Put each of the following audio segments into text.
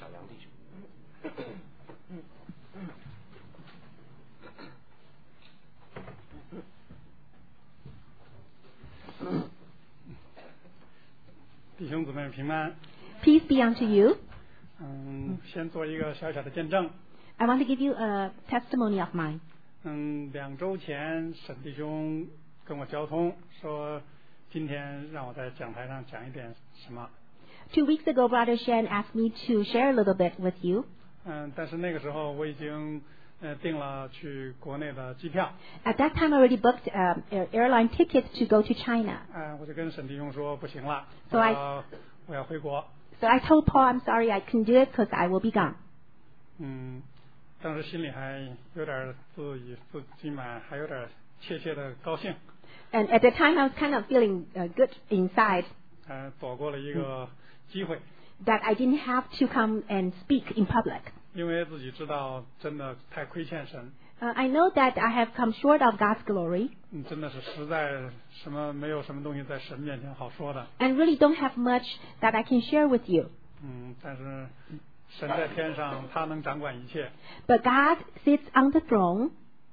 小杨弟兄。 弟兄姊妹平安。 Peace be unto you. 先做一个小小的见证。 I want to give you a testimony of mine. 2周前，沈弟兄跟我交通说，今天让我在讲台上讲一点什么。 2 weeks ago, Brother Shen asked me to share a little bit with you. 但是那个时候我已经订了去国内的机票。 At that time, I already booked airline tickets to go to China. 我就跟沈弟兄说不行了， So 我要回国。 So I told Paul, I'm sorry, I couldn't do it because I will be gone. 当时心里还有点自己满，还有点怯怯的高兴。 And at the time, I was kind of feeling good inside. 躲过了一个机会。 That I didn't have to come and speak in public. 因为自己知道真的太亏欠神。 I know that I have come short of God's glory. 真的是实在没有什么东西在神面前好说的。 And really don't have much that I can share with you. 但是神在天上，他能掌管一切。 But God sits on the throne.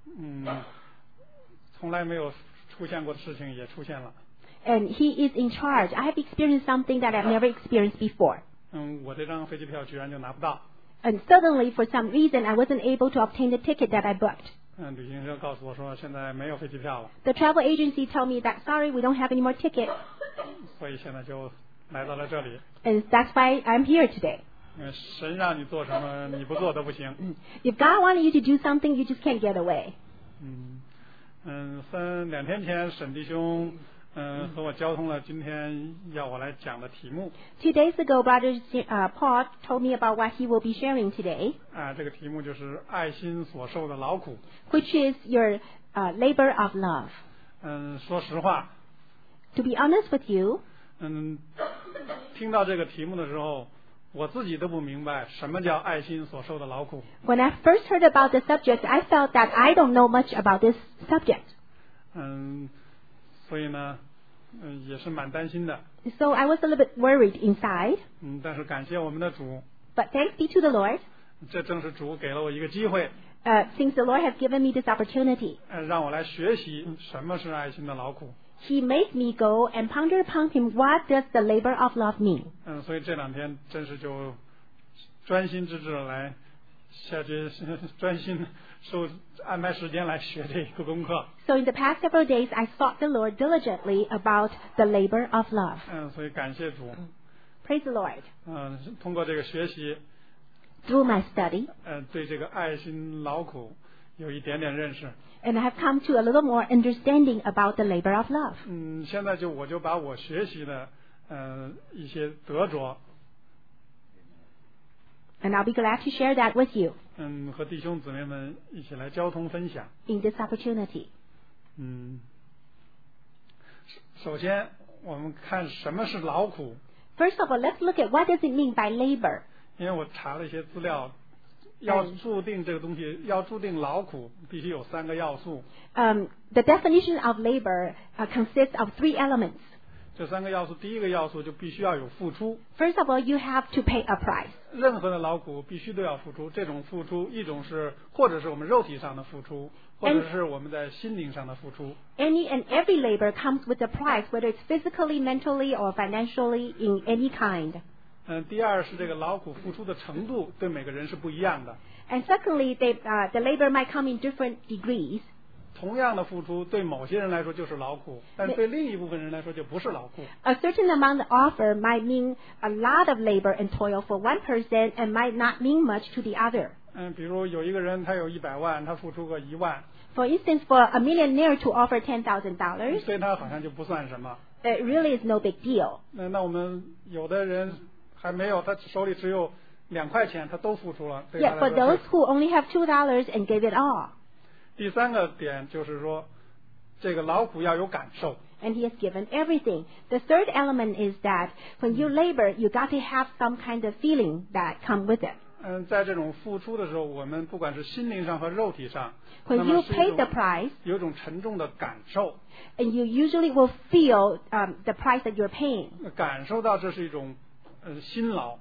从来没有出现过的事情也出现了。 And He is in charge. I have experienced something that I've never experienced before. 我这张飞机票居然就拿不到。 And suddenly, for some reason, I wasn't able to obtain the ticket that I booked. 旅行社告诉我说，现在没有飞机票了。 The travel agency told me that, sorry, we don't have any more tickets. 所以现在就来到了这里。 And that's why I'm here today. 神让你做什么，你不做都不行。 If God wanted you to do something, you just can't get away. 2天前，沈弟兄和我交通了今天要我来讲的题目。 2 days ago, Brother Paul told me about what he will be sharing today. 这个题目就是爱心所受的劳苦。 Which is your labor of love. 说实话。 To be honest with you. 听到这个题目的时候，我自己都不明白什么叫爱心所受的劳苦。 When I first heard about the subject, I felt that I don't know much about this subject. 所以呢，也是蛮担心的。 So I was a little bit worried inside. 但是感谢我们的主。 But thanks be to the Lord. 这正是主给了我一个机会。 Since the Lord has given me this opportunity. 让我来学习什么是爱心的劳苦。 He made me go and ponder upon Him. What does the labor of love mean? 所以这2天真是就专心致志来下去，专心安排时间来学这个功课。 So in the past several days, I sought the Lord diligently about the labor of love. 所以感谢主。 Praise the Lord. 通过这个学习 Through my study. 对这个爱心劳苦有一点点认识。 And I have come to a little more understanding about the labor of love. 现在我就把我学习的一些得着 And I'll be glad to share that with you. 和弟兄姊妹们一起来交通分享。 In this opportunity. 首先我们看什么是劳苦。 First of all, let's look at what does it mean by labor. 因为我查了一些资料。 要注定这个东西，要注定劳苦，必须有3个要素。 The definition of labor consists of 3 elements. 这3个要素，第一个要素就必须要有付出。 First of all, you have to pay a price. 任何的劳苦必须都要付出，这种付出，一种是或者是我们肉体上的付出，或者是我们在心灵上的付出。 Any and every labor comes with a price, whether it's physically, mentally, or financially, in any kind. 第二是这个劳苦付出的程度对每个人是不一样的。 And secondly, the labor might come in different degrees. 同样的付出对某些人来说就是劳苦，但对另一部分人来说就不是劳苦。 A certain amount of offer might mean a lot of labor and toil for one person and might not mean much to the other. 比如有一个人他有100万，他付出个1万。 For instance, for a millionaire to offer $10,000, 对他好像就不算什么。 it really is no big deal. 那我们有的人还没有，他手里只有2块钱，他都付出了。 Yet for those who only have $2 and gave it all. 第3个点就是说，这个劳苦要有感受。 And He has given everything. The third element is that when you labor, you got to have some kind of feeling that come with it. 在这种付出的时候，我们不管是心灵上和肉体上， When you pay the price, 有一种沉重的感受。 and you usually will feel the price that you're paying. 感受到这是一种辛劳。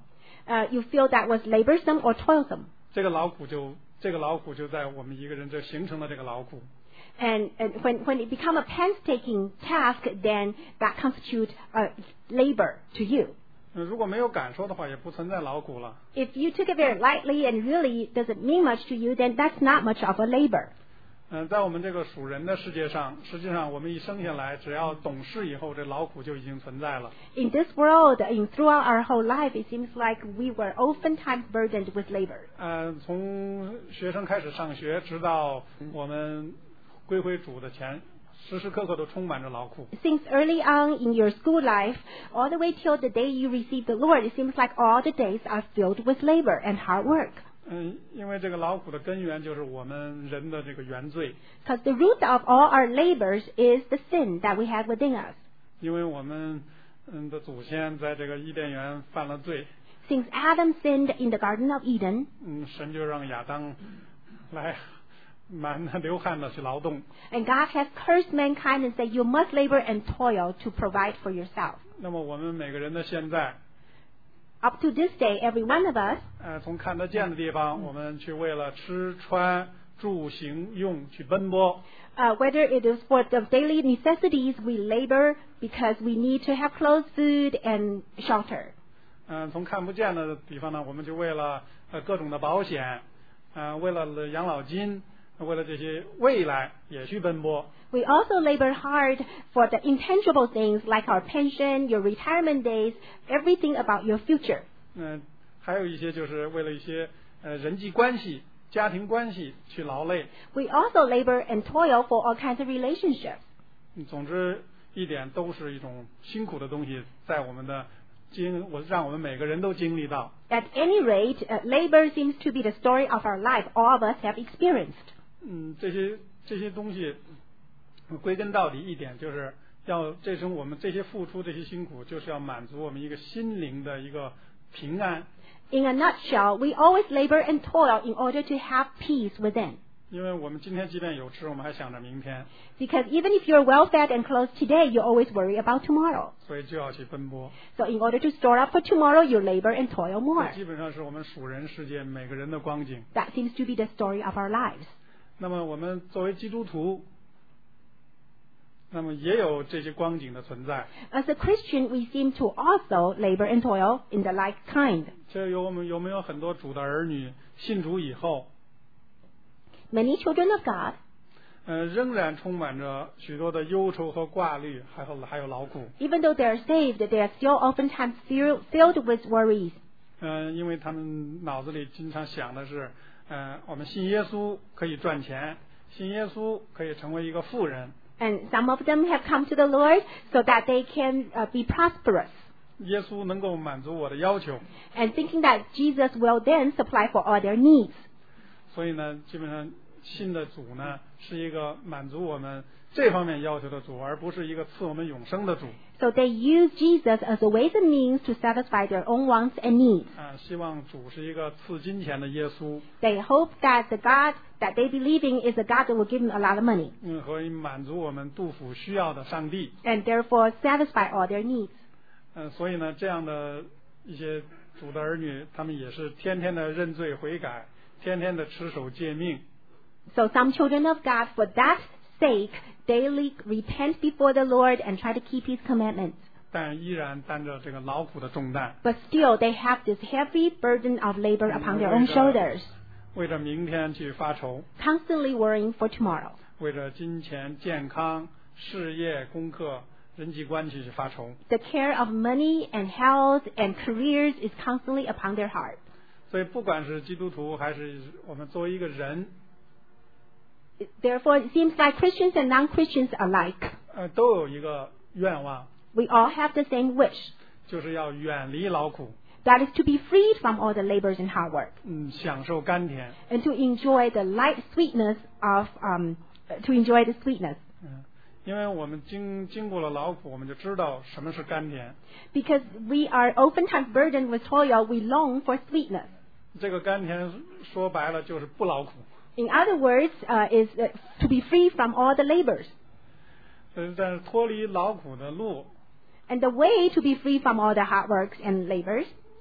you feel that was laborsome or toilsome. 这个劳苦就在我们一个人这形成了这个劳苦。 And when it become a painstaking task, then that constitutes labor to you. 如果没有感受的话，也不存在劳苦了。 If you took it very lightly and really doesn't mean much to you, then that's not much of a labor. 在我们这个属人的世界上，实际上我们一生下来，只要懂事以后，这劳苦就已经存在了。 In this world, throughout our whole life, it seems like we were oftentimes burdened with labor. 从学生开始上学，直到我们归回主的前，时时刻刻都充满着劳苦。 Since early on in your school life, all the way till the day you receive the Lord, it seems like all the days are filled with labor and hard work. 因为这个劳苦的根源就是我们人的这个原罪。 Because the root of all our labors is the sin that we have within us. 因为我们的祖先在这个伊甸园犯了罪。 Since Adam sinned in the Garden of Eden, 神就让亚当来满流汗的去劳动。 and God has cursed mankind and said, you must labor and toil to provide for yourself. 那么我们每个人的现在， Up to this day, every one of us, 从看得见的地方，我们去为了吃穿住行用去奔波。 whether it is for the daily necessities, we labor because we need to have clothes, food, and shelter. 从看不见的地方呢，我们就为了各种的保险，为了养老金，为了这些未来也去奔波。 We also labor hard for the intangible things like our pension, your retirement days, everything about your future. 还有一些就是为了一些人际关系、家庭关系去劳累。 We also labor and toil for all kinds of relationships. 总之一点都是一种辛苦的东西，在我们的让我们每个人都经历到。 At any rate, labor seems to be the story of our life. All of us have experienced. 这些东西归根到底一点就是我们这些付出这些辛苦，就是要满足我们一个心灵的一个平安。 In a nutshell, we always labor and toil in order to have peace within. 因为我们今天即便有吃，我们还想着明天， Because even if you're well fed and clothed today, you always worry about tomorrow. 所以就要去奔波。 So in order to store up for tomorrow, you labor and toil more. 这基本上是我们属人世界每个人的光景。 That seems to be the story of our lives. 那么我们作为基督徒，那么也有这些光景的存在。 As a Christian, we seem to also labor and toil in the like kind. 我们有没有很多主的儿女信主以后， Many children of God, 仍然充满着许多的忧愁和挂虑，还有劳苦。 even though they are saved, they are still oftentimes filled with worries. 因为他们脑子里经常想的是，我们信耶稣可以赚钱，信耶稣可以成为一个富人。 And some of them have come to the Lord so that they can be prosperous. 耶稣能够满足我的要求， And thinking that Jesus will then supply for all their needs. 所以呢，基本上信的主呢是一个满足我们这方面要求的主，而不是一个赐我们永生的主。 So they use Jesus as a ways and means to satisfy their own wants and needs. 希望主是一个赐金钱的耶稣， They hope that the God that they believe in is a God that will give them a lot of money. 和满足我们肚腹需要的上帝。 And therefore satisfy all their needs. 所以呢，这样的一些主的儿女，他们也是天天的认罪悔改，天天的持守诫命。 So some children of God, for that sake, daily repent before the Lord and try to keep His commandments. 但依然担着这个劳苦的重担， But still, they have this heavy burden of labor upon their own shoulders, 为着明天去发愁， constantly worrying for tomorrow. 为着金钱、健康、事业、功课、人际关系去发愁。 The care of money and health and careers is constantly upon their heart. 所以，不管是基督徒还是我们作为一个人， Therefore, it seems like Christians and non-Christians alike. 都有一个愿望， We all have the same wish. 就是要远离劳苦， That is to be freed from all the labors and hard work. 享受甘甜。 And to enjoy the light sweetness of, to enjoy the sweetness. 因为我们经过了劳苦，我们就知道什么是甘甜。 Because we are oftentimes burdened with toil, we long for sweetness. 这个甘甜说白了就是不劳苦。 In other words, is to be free from all the labors. 但是脱离劳苦的路， And the way to be free from all the hard works and labors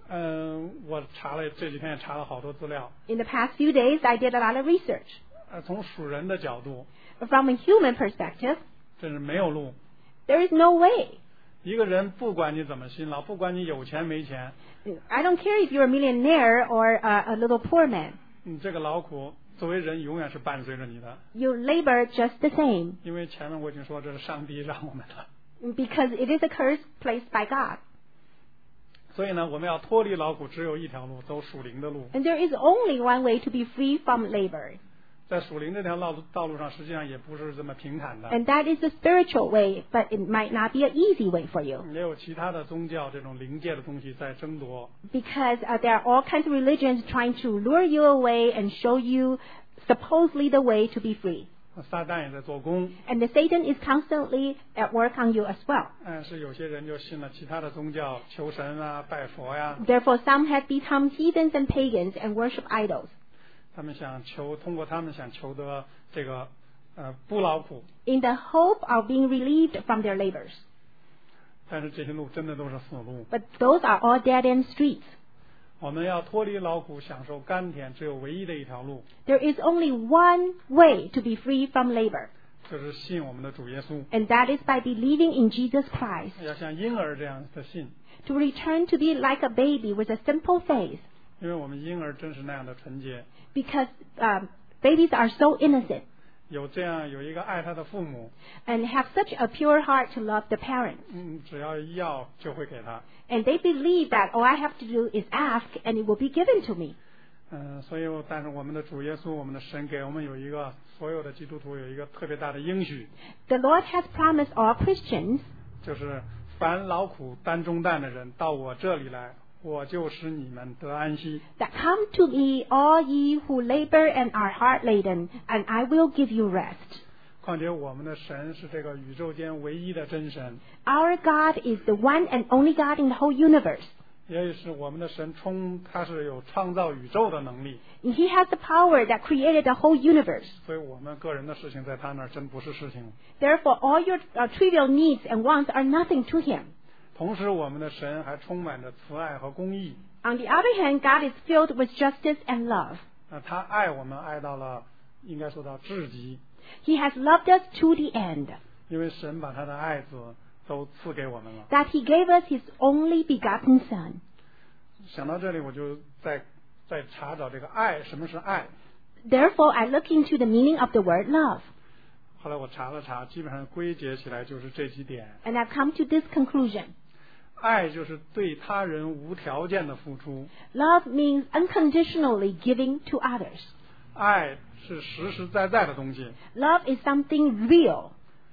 我这几天也查了好多资料。 In the past few days, I did a lot of research. 从属人的角度， From a human perspective, 真是没有路。 there is no way. 一个人不管你怎么辛劳，不管你有钱没钱， I don't care if you're a millionaire or a little poor man. 你这个劳苦作为人永远是伴随着你的。 You labor just the same 因为前面我已经说这是上帝让我们的， because it is a curse placed by God. 所以呢，我们要脱离劳苦，只有一条路，走属灵的路。 And there is only one way to be free from labor. 在属灵这条道路上，实际上也不是这么平坦的， And that is the spiritual way, but it might not be an easy way for you. 也有其他的宗教这种灵界的东西在争夺。 Because there are all kinds of religions trying to lure you away and show you supposedly the way to be free. 撒旦也在做工， And the Satan is constantly at work on you as well. 但是有些人就信了其他的宗教，求神啊、拜佛呀， Therefore, some have become heathens and pagans and worship idols 他们通过他们想求得这个不劳苦， in the hope of being relieved from their labors. 但是这些路真的都是死路。 But those are all dead-end streets. 我们要脱离劳苦，享受甘甜，只有唯一的一条路， There is only one way to be free from labor, 就是信我们的主耶稣， and that is by believing in Jesus Christ. 要像婴儿这样的信， To return to be like a baby with a simple faith, 因为我们婴儿真是那样的纯洁， because babies are so innocent 有一个爱他的父母， and have such a pure heart to love the parents. 只要要就会给他。 And they believe that all I have to do is ask and it will be given to me. 但是我们的主耶稣，我们的神给我们有一个所有的基督徒有一个特别大的应许， The Lord has promised all Christians 就是凡劳苦担重担的人到我这里来，我就使你们得安息。 that come to me, all ye who labor and are heart laden, and I will give you rest. 况且我们的神是这个宇宙间唯一的真神， Our God is the one and only God in the whole universe. 也是我们的神他是有创造宇宙的能力， He has the power that created the whole universe. 所以我们个人的事情在他那儿真不是事情。 Therefore, all your trivial needs and wants are nothing to Him. 同时，我们的神还充满着慈爱和公义。 On the other hand, God is filled with justice and love. 他爱我们爱到了应该说到至极， He has loved us to the end, 因为神把他的爱子都赐给我们了。 that He gave us His only begotten Son. 想到这里，我就在查找这个爱，什么是爱？ Therefore, I look into the meaning of the word love, 后来我查了查，基本上归结起来就是这几点： and I've come to this conclusion. 爱就是对他人无条件的付出， Love means unconditionally giving to others. 爱是实实在在的东西。 Love is something real.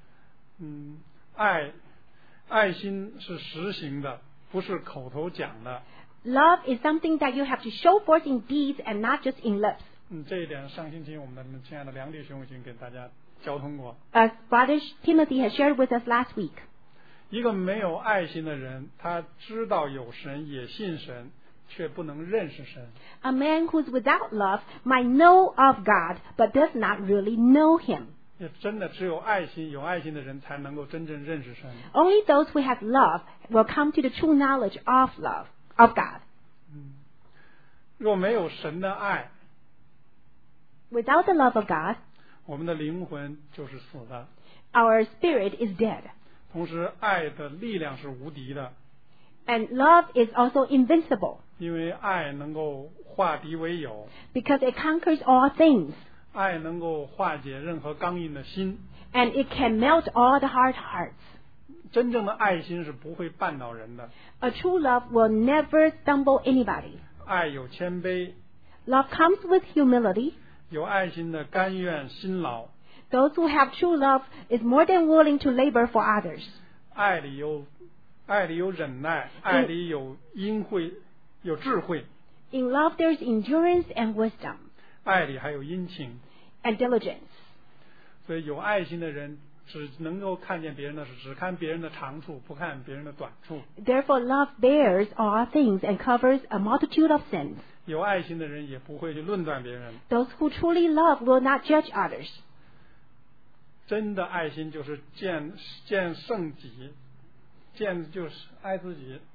爱心是实行的，不是口头讲的。 Love is something that you have to show forth in deeds and not just in lips. 这一点上星期我们的亲爱的梁弟兄已经给大家交通过。 As Brother Timothy has shared with us last week, 一个没有爱心的人，他知道有神，也信神，却不能认识神。 a man who's without love might know of God, but does not really know Him. 也真的只有爱心，有爱心的人才能够真正认识神。 Only those who have love will come to the true knowledge of love, of God. 若没有神的爱， Without the love of God, 我们的灵魂就是死的。 our spirit is dead. 同时，爱的力量是无敌的， And love is also invincible, 因为爱能够化敌为友， because it conquers all things, 爱能够化解任何刚硬的心。 and it can melt all the hard hearts. 真正的爱心是不会绊倒人的， A true love will never stumble anybody. 爱有谦卑， Love comes with humility. 有爱心的甘愿辛劳， Those who have true love is more than willing to labor for others. 爱里有忍耐，爱里有恩惠，有智慧， In love there's endurance and wisdom 爱里还有殷勤。 and diligence. 所以有爱心的人只能够看见别人的事，只看别人的长处，不看别人的短处。 Therefore love bears all things and covers a multitude of sins. 有爱心的人也不会去论断别人。 Those who truly love will not judge others. 真的爱心就是见圣己，见就是爱自己，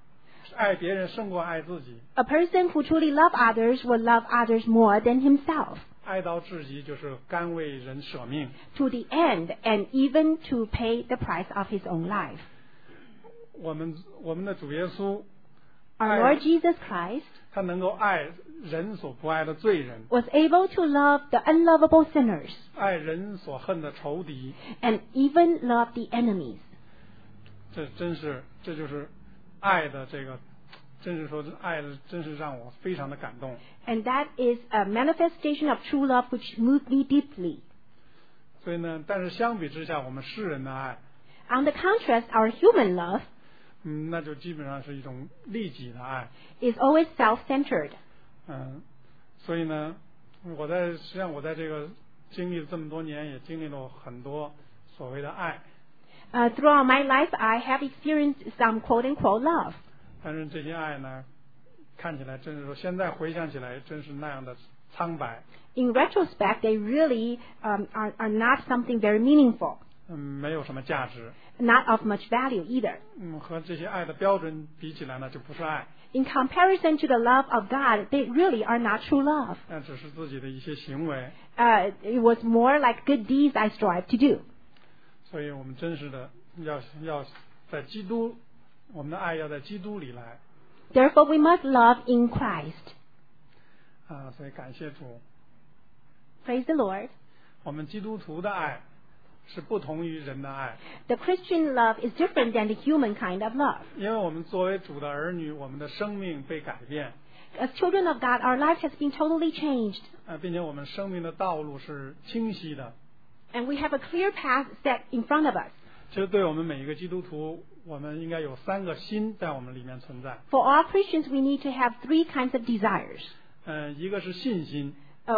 爱别人胜过爱自己， A person who truly loves others will love others more than himself, 爱到至极就是甘为人舍命。 to the end, and even to pay the price of his own life. 我们的主耶稣， Our Lord Jesus Christ 他能够爱人所不爱的罪人， was able to love the unlovable sinners 爱人所恨的仇敌， and even love the enemies. 这就是爱的这个，真是说爱的真是让我非常的感动。 And that is a manifestation of true love which moved me deeply. 所以呢，但是相比之下，我们世人的爱， On the contrast, our human love 那就基本上是一种利己的爱。 is always self-centered. 所以呢，实际上我在这个经历了这么多年，也经历了很多所谓的爱。 Throughout my life, I have experienced some quote-unquote love. 但是这些爱呢，看起来真是说，现在回想起来，真是那样的苍白。 In retrospect, they really are not something very meaningful, 没有什么价值。 not of much value either. 和这些爱的标准比起来呢，就不是爱。 In comparison to the love of God, they really are not true love. 那只是自己的一些行为。 It was more like good deeds I strive to do. 所以我们真实的要在基督，我们的爱要在基督里来。 Therefore, we must love in Christ. 所以感谢主。 Praise the Lord. 我们基督徒的爱是不同于人的爱， The Christian love is different than the human kind of love. 因为我们作为主的儿女，我们的生命被改变， As children of God, our life has been totally changed, 并且我们生命的道路是清晰的。 and we have a clear path set in front of us. 其实对我们每一个基督徒，我们应该有3个心在我们里面存在。 For all Christians, we need to have 3 kinds of desires. 一个是信心，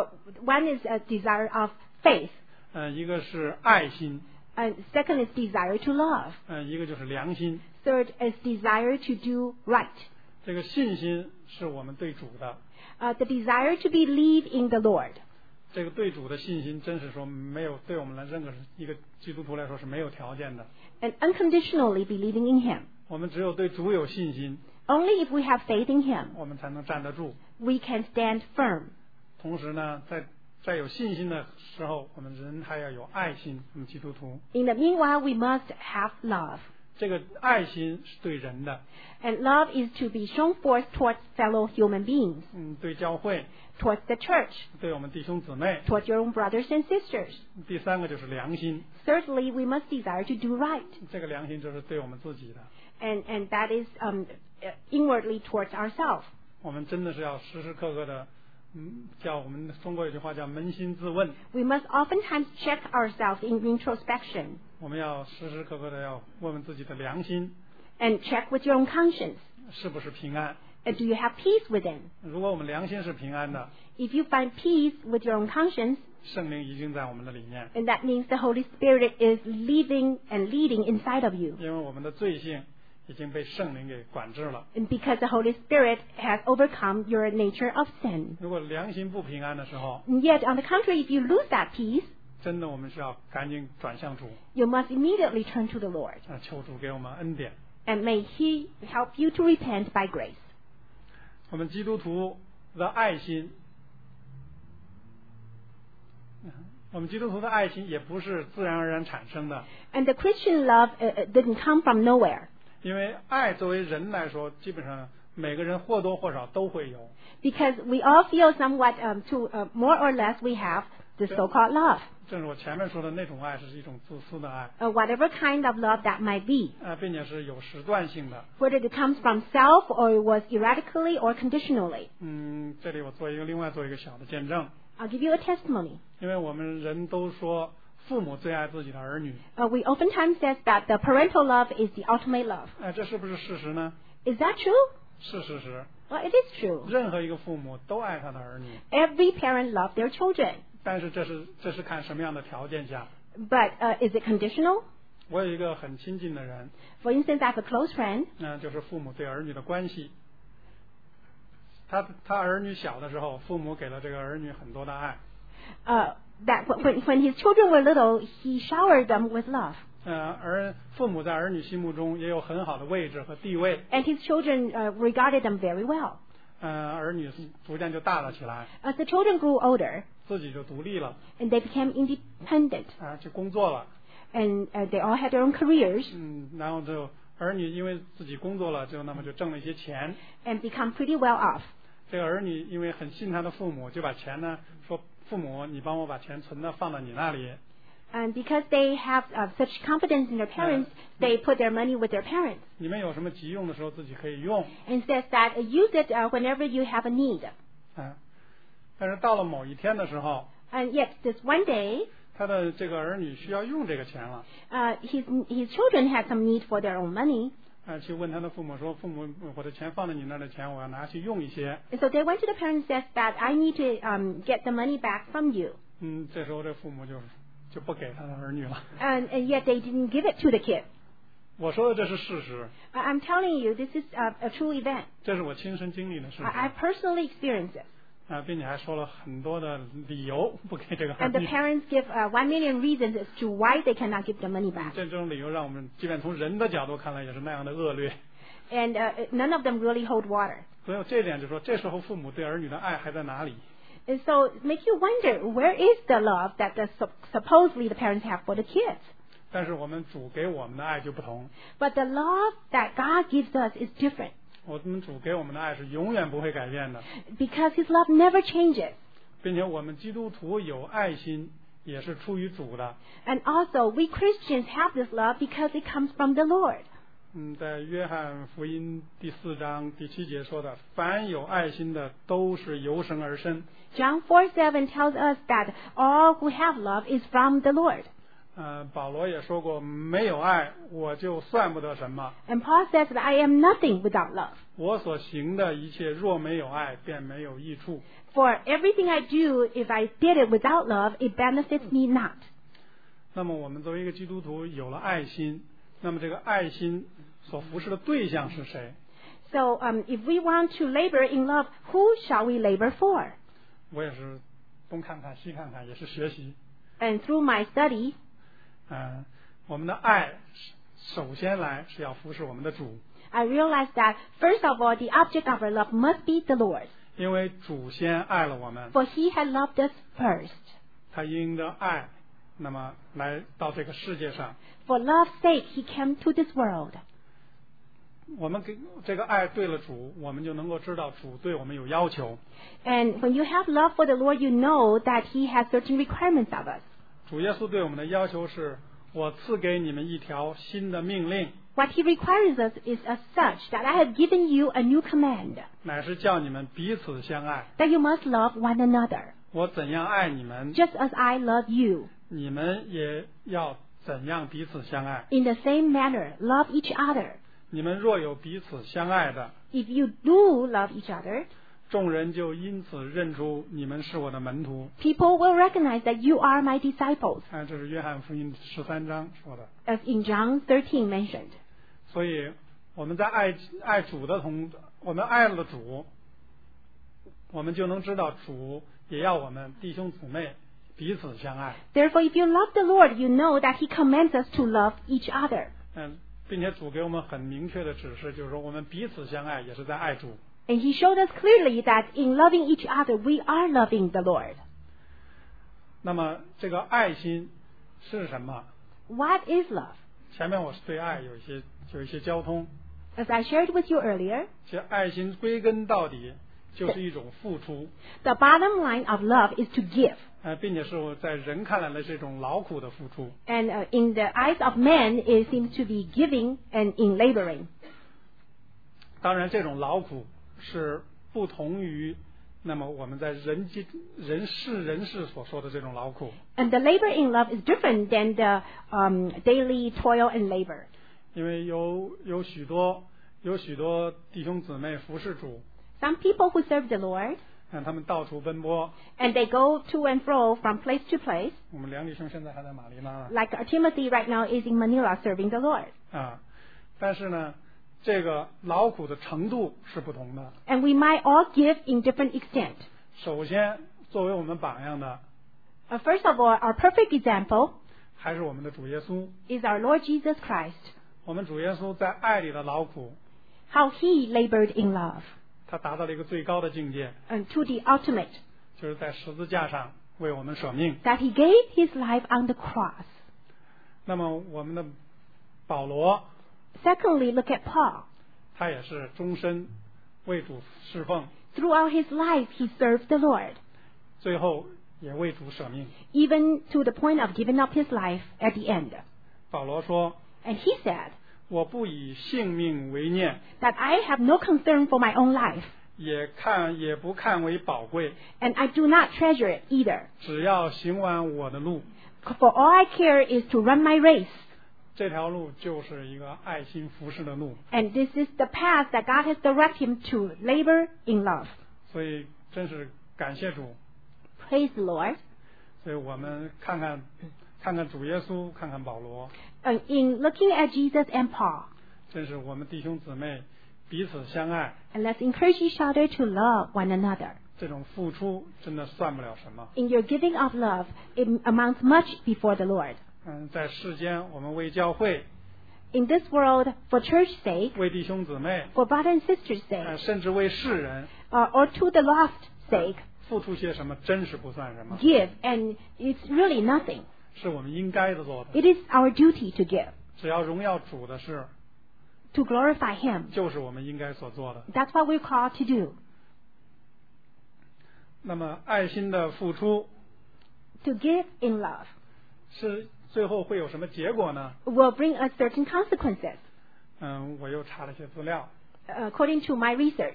One is a desire of faith, 一个是爱心， and second is desire to love. 一个就是良心。 Third is desire to do right. 这个信心是我们对主的， The desire to believe in the Lord. 这个对主的信心，真是说没有对我们来任何一个基督徒来说是没有条件的。 And unconditionally believing in Him. 我们只有对主有信心， Only if we have faith in Him, 我们才能站得住。 we can stand firm. 同时呢，在有信心的时候，我们人还要有爱心。我们基督徒， In the meanwhile, we must have love. 这个爱心是对人的， And love is to be shown forth towards fellow human beings, 对教会， towards the church, 对我们弟兄姊妹。 towards your own brothers and sisters. 第3个就是良心， Thirdly, we must desire to do right. 这个良心就是对我们自己的。 And that is inwardly towards ourselves. 我们真的是要时时刻刻的，叫我们中国有句话叫扪心自问， We must oftentimes check ourselves in introspection 我们要时时刻刻的要问问自己的良心 and check with your own conscience. 是不是平安。 Do you have peace within? 如果我们良心是平安的， If you find peace with your own conscience, 圣灵已经在我们的里面， and that means the Holy Spirit is living and leading inside of you. 因为我们的罪性已经被圣灵给管制了。 And because the Holy Spirit has overcome your nature of sin. 如果良心不平安的时候， And yet, on the contrary, if you lose that peace, 真的我们是要赶紧转向主， you must immediately turn to the Lord. 求主给我们恩典。 And may He help you to repent by grace. 我们基督徒的爱心，我们基督徒的爱心也不是自然而然产生的， And the Christian love didn't come from nowhere. 因为爱作为人来说，基本上每个人或多或少都会有。 Because we all feel somewhat, more or less, we have the so-called love. 正是我前面说的那种爱，是一种自私的爱， Whatever kind of love that might be. 并且是有时段性的。 Whether it comes from self or it was erratically or conditionally. 这里我另外做一个小的见证， I'll give you a testimony. 因为我们人都说父母最爱自己的儿女， We oftentimes say that the parental love is the ultimate love. 这是不是事实呢？ Is that true? 是事实。 Well, it is true. 任何一个父母都爱他的儿女， Every parent loves their children. 但是这是看什么样的条件下。 But is it conditional? 我有一个很亲近的人， For instance, I have a close friend. 就是父母对儿女的关系。他儿女小的时候，父母给了这个儿女很多的爱。 That when his children were little, he showered them with love. 而父母在儿女心目中也有很好的位置和地位。 And his children regarded them very well. 儿女逐渐就大了起来， As the children grew older, 自己就独立了， and they became independent, 去工作了。 and they all had their own careers, 然后就儿女因为自己工作了，那么就挣了一些钱。 and become pretty well off. 这个儿女因为很信他的父母，就把钱呢说父母，你帮我把钱存的放到你那里。 And because they have such confidence in their parents, they put their money with their parents. 你们有什么急用的时候自己可以用。 And says that use it whenever you have a need. 但是到了某一天的时候， And yet this one day, 他的这个儿女需要用这个钱了。 his children had some need for their own money. 去问他的父母说，父母，我的钱放在你那儿的钱，我要拿去用一些。 And so they went to the parents and says that I need to get the money back from you. 这时候这父母就不给他的儿女了。 And yet they didn't give it to the kid. 我说的这是事实， I'm telling you, this is a true event. 这是我亲身经历的事实。 I personally experienced it. 并且还说了很多的理由不给这个儿 And the 女。 parents give 1 million reasons as to why they cannot give the money back. 这种理由让我们即便从人的角度看来也是那样的恶劣。 And none of them really hold water. 所以这点就说，这时候父母对儿女的爱还在哪里？ And so it makes you wonder, where is the love that supposedly the parents have for the kids? 但是我们主给我们的爱就不同。 But the love that God gives us is different. 我们主给我们的爱是永远不会改变的， Because His love never changes. 并且我们基督徒有爱心也是出于主的。 And also, we Christians have this love because it comes from the Lord. 在约翰福音第4章第7节说的，凡有爱心的都是由神而生。 John 4:7 tells us that all who have love is from the Lord. 保罗也说过，没有爱我就算不得什么。 And Paul says that I am nothing without love. 我所行的一切若没有爱，便没有益处。 For everything I do, if I did it without love, it benefits me not. 那么我们作为一个基督徒有了爱心，那么这个爱心所服侍的对象是谁？ So if we want to labor in love, who shall we labor for? 我也是东看看西看看，也是学习。 And through my study, 我们的爱首先来是要服侍我们的主， I realized that first of all, the object of our love must be the Lord. 因为主先爱了我们， For He had loved us first. 他因着爱，那么来到这个世界上。 For love's sake, He came to this world. 我们给这个爱对了主，我们就能够知道主对我们有要求。 And when you have love for the Lord, you know that He has certain requirements of us. 主耶稣对我们的要求是：我赐给你们一条新的命令， What He requires us is as such that I have given you a new command, 乃是叫你们彼此相爱。 that you must love one another. 我怎样爱你们， Just as I love you, 你们也要怎样彼此相爱。 in the same manner, love each other. 你们若有彼此相爱的， If you do love each other, 众人就因此认出你们是我的门徒。 people will recognize that you are my disciples, 这是约翰福音13章说的。 as in John 13 mentioned. 所以我们在爱主的我们爱了主，我们就能知道主也要我们弟兄姊妹彼此相爱。 Therefore, if you love the Lord, you know that He commands us to love each other. 并且主给我们很明确的指示，就是说我们彼此相爱也是在爱主。 And He showed us clearly that in loving each other, we are loving the Lord. 那么这个爱心是什么？ What is love? 前面我是对爱有一些交通。 As I shared with you earlier, 其实爱心归根到底就是一种付出， the bottom line of love is to give. 并且是在人看来的是一种劳苦的付出。 And in the eyes of men, it seems to be giving and in laboring. 当然，这种劳苦是不同于那么我们在人世所说的这种劳苦。 And the labor in love is different than the daily toil and labor. 因为有许多弟兄姊妹服侍主， Some people who serve the Lord, 他们到处奔波。 and they go to and fro from place to place. 我们梁弟兄现在还在马尼拉 Like Timothy right now is in Manila serving the Lord. 但是呢，这个劳苦的程度是不同的。 And we might all give in different extent. 首先，作为我们榜样的， First of all, our perfect example, 还是我们的主耶稣。 is our Lord Jesus Christ. 我们主耶稣在爱里的劳苦， How he labored in love 他达到了一个最高的境界， and to the ultimate, 就是在十字架上为我们舍命。 that he gave his life on the cross. 那么我们的保罗， Secondly, look at Paul. 他也是终身为主侍奉， Throughout his life, he served the Lord, 最后也为主舍命。 even to the point of giving up his life at the end. 保罗说 And he said 我不以性命为念， that I have no concern for my own life, 也不看为宝贵， and I do not treasure it either. 只要行完我的路。 For all I care is to run my race. 这条路就是一个爱心服侍的路， And this is the path that God has directed him to labor in love. 所以真是感谢主。 Praise the Lord. 所以我们看看主耶稣，看看保罗， In looking at Jesus and Paul, 真是我们弟兄姊妹彼此相爱， and let's encourage each other to love one another. 这种付出真的算不了什么。 In your giving of love, it amounts much before the Lord. 在世间我们为教会、 In this world, for church's sake, 为弟兄姊妹， for brother and sister's sake, 甚至为世人， or to the lost sake, 付出些什么真是不算什么， give, and it's really nothing. 是我们应该的做的。 It is our duty to give, 只要荣耀主的事， to glorify Him. 就是我们应该所做的。 That's what we're called to do. 那么爱心的付出 To give in love 是最后会有什么结果呢？ will bring us certain consequences. 我又查了一些资料， According to my research,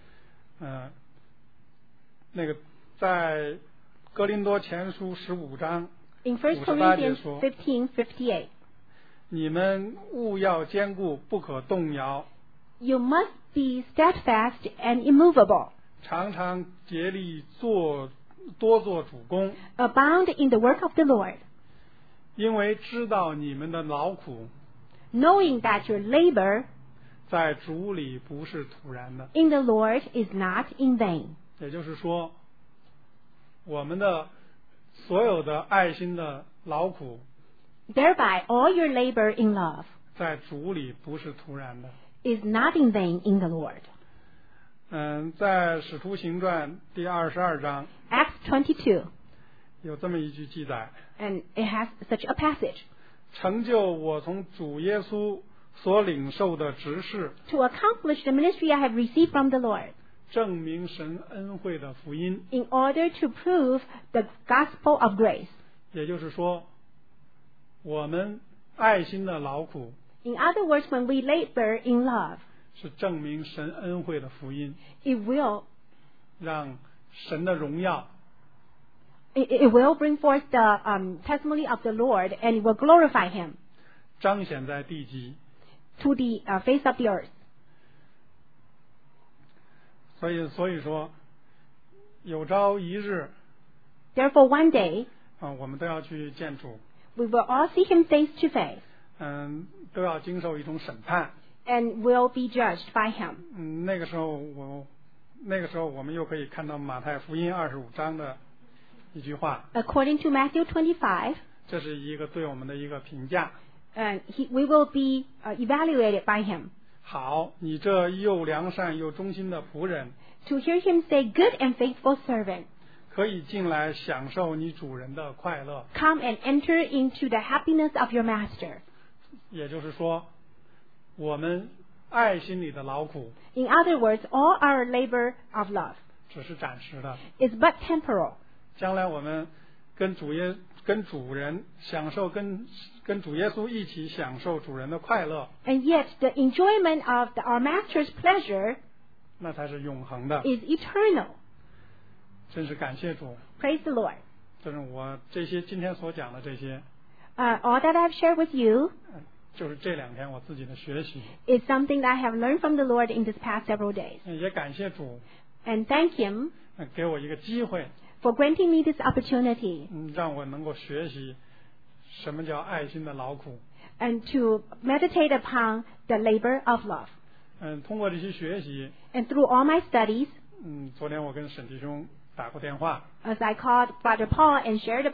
那个在哥林多前书15章 in 1 58 Corinthians 节说， 15:58, 你们务要坚固，不可动摇， you must be steadfast and immovable, 常常竭力多做主工， abound in the work of the Lord, 因为知道你们的劳苦 knowing that your labor 在主里不是徒然的。 in the Lord is not in vain. 也就是说，我们的所有的爱心的劳苦 Thereby, all your labor in love 在主里不是徒然的。 is not in vain in the Lord. 在使徒行传第22章 Acts 22, 有这么一句记载， and it has such a passage. 成就我从主耶稣所领受的职事， To accomplish the ministry I have received from the Lord, 证明神恩惠的福音。 in order to prove the gospel of grace. 也就是说，我们爱心的劳苦 In other words, when we labor in love, 是证明神恩惠的福音， it will 让神的荣耀 bring forth the testimony of the Lord, and it will glorify Him 彰显在地基。 to the face of the earth. 所以说，有朝一日 Therefore, one day 我们都要去见主， we will all see Him face to face, 都要经受一种审判。 and will be judged by Him. 那个时候我们又可以看到马太福音25章的一句话， According to Matthew 25, 这是一个对我们的一个评价。 we will be evaluated by Him. 好，你这又良善又忠心的仆人， To hear Him say, "Good and faithful servant, 可以进来享受你主人的快乐。 come and enter into the happiness of your master." 也就是说，我们爱心里的劳苦 In other words, all our labor of love 只是暂时的， is but temporal. 将来我们跟主人享受跟主耶稣一起享受主人的快乐， And yet, the enjoyment of our master's pleasure 那才是永恒的。 is eternal. 真是感谢主， Praise the Lord. 就是我这些今天所讲的这些， All that I've shared with you 就是这2天我自己的学习， is something that I have learned from the Lord in this past several days. 也感谢主， And thank Him 给我一个机会， for granting me this opportunity 让我能够学习什么叫爱心的劳苦。 and to meditate upon the labor of love. 通过这些学习， And through all my studies, 昨天我跟沈弟兄打过电话， as I called Brother Paul and shared about,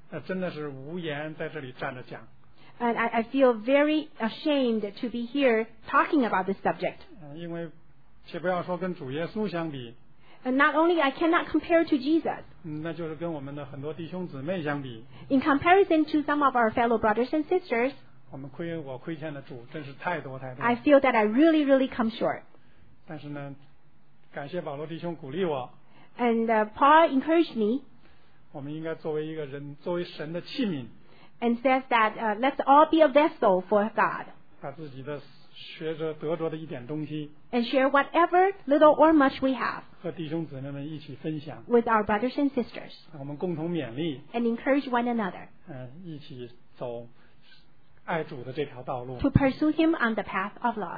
真的是无言在这里站着讲。 And I feel very ashamed to be here talking about this subject. 因为且不要说跟主耶稣相比， And not only I cannot compare to Jesus, 那就是跟我们的很多弟兄姊妹相比， in comparison to some of our fellow brothers and sisters, 我亏欠的主真是太多太多。 I feel that I really, really come short. 但是呢，感谢保罗弟兄鼓励我， And Paul encouraged me 我们应该作为一个人，作为神的器皿， and says that let's all be a vessel for God 把自己的学着得着的一点东西 and share whatever little or much we have 和弟兄姊妹们一起分享， with our brothers and sisters 我们共同勉励， and encourage one another 一起走爱主的这条道路。 to pursue Him on the path of love.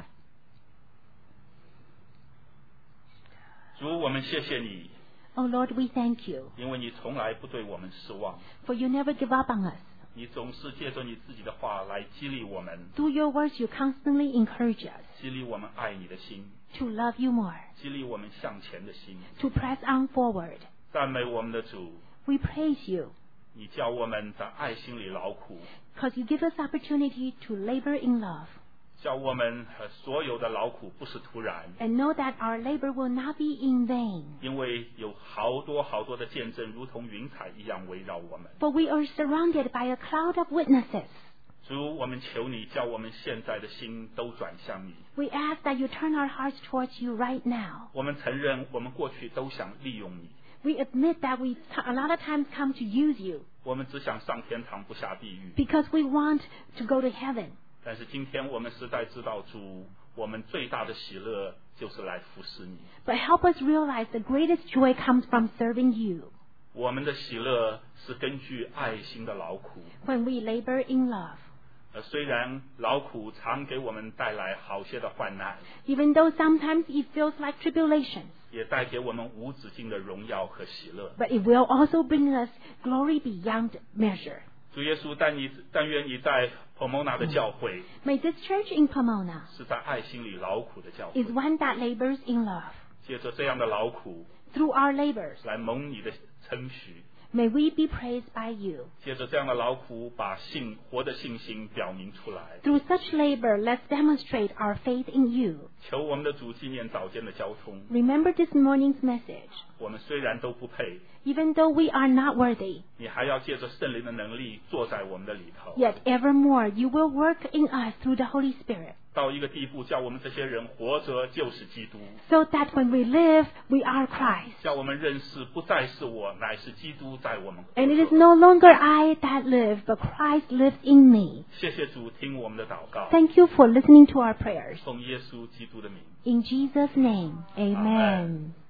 主，我们谢谢你， Oh Lord, we thank you, 因为你从来不对我们失望， for you never give up on us. 你总是借着你自己的话来激励我们， Through your words, you constantly encourage us 激励我们爱你的心， to love you more, 激励我们向前的心。 to press on forward. 赞美我们的主， We praise you 你叫我们在爱心里劳苦， because you give us opportunity to labor in love 叫我们所有的劳苦不是突然， and know that our labor will not be in vain. 因为有好多好多的见证如同云彩一样围绕我们。 For we are surrounded by a cloud of witnesses. 主，我们求你叫我们现在的心都转向你。 We ask that you turn our hearts towards you right now. 我们承认我们过去都想利用你， We admit that we a lot of times come to use you 我们只想上天堂不下地狱。 because we want to go to heaven. 但是今天我们实在知道，主，我们最大的喜乐就是来服侍你。 But help us realize the greatest joy comes from serving you 我们的喜乐是根据爱心的劳苦。 when we labor in love. 虽然劳苦常给我们带来好些的患难， Even though sometimes it feels like tribulations, 也带给我们无止境的荣耀和喜乐。 but it will also bring us glory beyond measure. 主耶稣，但愿你在Pomona的教会 May this church in Pomona 是在爱心里劳苦的教会， is one that labors in love. 借着这样的劳苦 Through our labors, 来蒙你的称许， may we be praised by you. 借着这样的劳苦把活的信心表明出来。 Through such labor, let's demonstrate our faith in you. 求我们的主纪念早间的交通， Remember this morning's message. 我们虽然都不配， Even though we are not worthy, 你还要借着圣灵的能力坐在我们的里头， yet evermore you will work in us through the Holy Spirit, 到一个地步，叫我们这些人活着就是基督， so that when we live, we are Christ. 叫我们认识不再是我，乃是基督在我们活 And it is 着。 no longer I that live, but Christ lives in me. 谢谢主听我们的祷告， Thank you for listening to our prayers. 奉耶稣基督的名。 In Jesus' name, amen.